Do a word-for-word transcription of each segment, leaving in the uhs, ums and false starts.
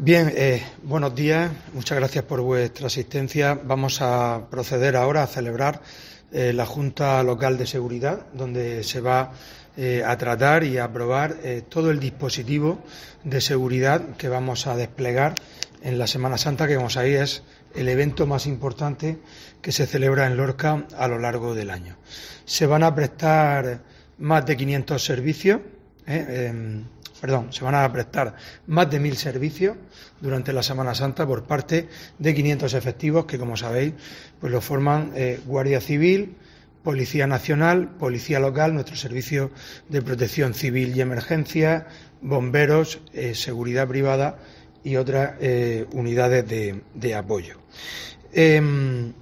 Bien, eh, buenos días. Muchas gracias por vuestra asistencia. Vamos a proceder ahora a celebrar eh, la Junta Local de Seguridad, donde se va eh, a tratar y a aprobar eh, todo el dispositivo de seguridad que vamos a desplegar en la Semana Santa, que como sabéis es el evento más importante que se celebra en Lorca a lo largo del año. Se van a prestar más de quinientos servicios, eh, eh, perdón, se van a prestar más de mil servicios durante la Semana Santa por parte de quinientos efectivos que, como sabéis, pues lo forman eh, Guardia Civil, Policía Nacional, Policía Local, nuestro Servicio de Protección Civil y Emergencia, bomberos, eh, seguridad privada y otras eh, unidades de, de apoyo. Eh,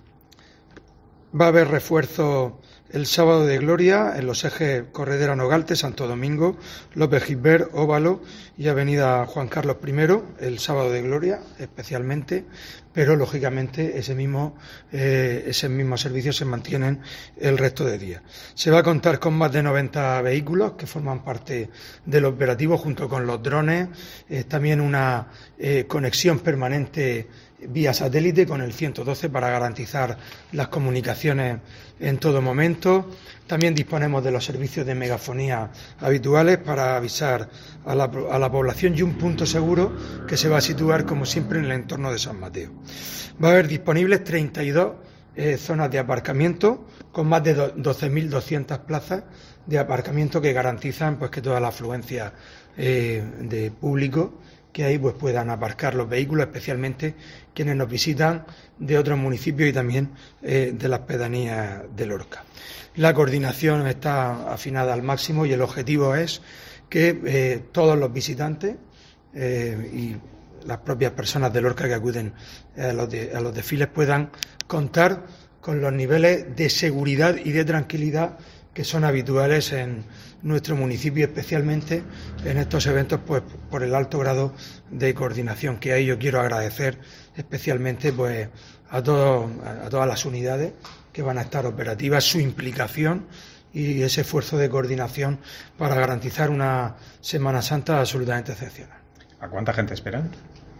va a haber refuerzo el sábado de Gloria en los ejes Corredera-Nogalte, Santo Domingo, López Gisbert, Óvalo y Avenida Juan Carlos primero, el sábado de Gloria especialmente, pero lógicamente ese mismo, eh, ese mismo servicio se mantienen el resto de días. Se va a contar con más de noventa vehículos que forman parte del operativo junto con los drones, eh, también una eh, conexión permanente vía satélite con el ciento doce para garantizar las comunicaciones en todo momento. También disponemos de los servicios de megafonía habituales para avisar a la, a la población y un punto seguro que se va a situar, como siempre, en el entorno de San Mateo. Va a haber disponibles treinta y dos eh, zonas de aparcamiento con más de doce mil doscientas plazas de aparcamiento que garantizan pues que toda la afluencia eh, de público que ahí pues puedan aparcar los vehículos, especialmente quienes nos visitan de otros municipios y también eh, de las pedanías de Lorca. La coordinación está afinada al máximo y el objetivo es que eh, todos los visitantes eh, y las propias personas de Lorca que acuden a los, de, a los desfiles puedan contar con los niveles de seguridad y de tranquilidad que son habituales en nuestro municipio, especialmente en estos eventos, pues por el alto grado de coordinación que hay. Yo quiero agradecer especialmente pues a todos, a todas las unidades que van a estar operativas, su implicación y ese esfuerzo de coordinación para garantizar una Semana Santa absolutamente excepcional. ¿A cuánta gente esperan?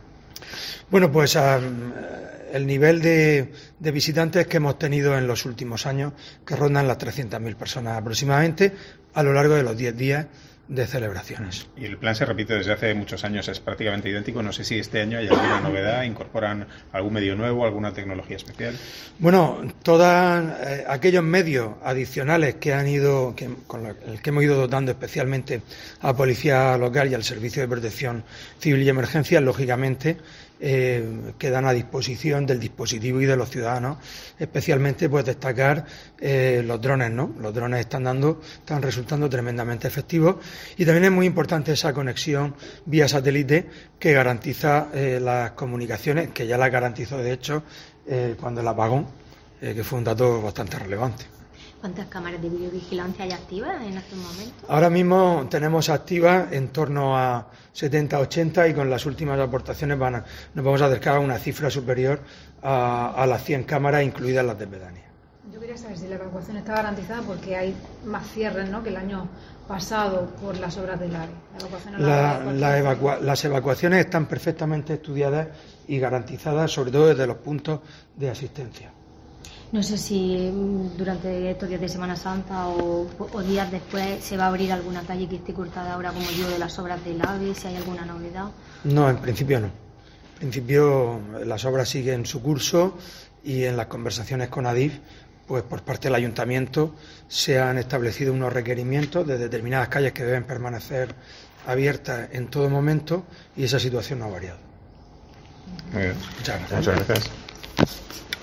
Bueno, pues a, el nivel de, de visitantes que hemos tenido en los últimos años, que rondan las trescientas mil personas aproximadamente a lo largo de los diez días de celebraciones. Y el plan se repite desde hace muchos años, es prácticamente idéntico. No sé si este año hay alguna novedad, incorporan algún medio nuevo, alguna tecnología especial. Bueno, todos eh, aquellos medios adicionales que han ido, que, con los que hemos ido dotando especialmente a Policía Local y al Servicio de Protección Civil y Emergencia, lógicamente eh, quedan a disposición del dispositivo y de los ciudadanos, especialmente pues destacar eh, los drones, ¿no? Los drones están dando, están resultando tremendamente efectivos. Y también es muy importante esa conexión vía satélite que garantiza eh, las comunicaciones, que ya las garantizó de hecho eh, cuando el apagón, eh, que fue un dato bastante relevante. ¿Cuántas cámaras de videovigilancia hay activas en estos momentos? Ahora mismo tenemos activas en torno a setenta ochenta y con las últimas aportaciones van a, nos vamos a acercar a una cifra superior a, a las cien cámaras, incluidas las de pedanía. Yo quería saber si la evacuación está garantizada porque hay más cierres, ¿no?, que el año pasado por las obras del AVE. La evacuación la, la la evacua las evacuaciones están perfectamente estudiadas y garantizadas, sobre todo desde los puntos de asistencia. No sé si durante estos días de Semana Santa o, o días después se va a abrir alguna calle que esté cortada ahora como yo de las obras del AVE, si hay alguna novedad. No, en principio no. En principio las obras siguen su curso y en las conversaciones con Adif, pues por parte del Ayuntamiento se han establecido unos requerimientos de determinadas calles que deben permanecer abiertas en todo momento y esa situación no ha variado. Muy bien. Muchas gracias. Muchas gracias.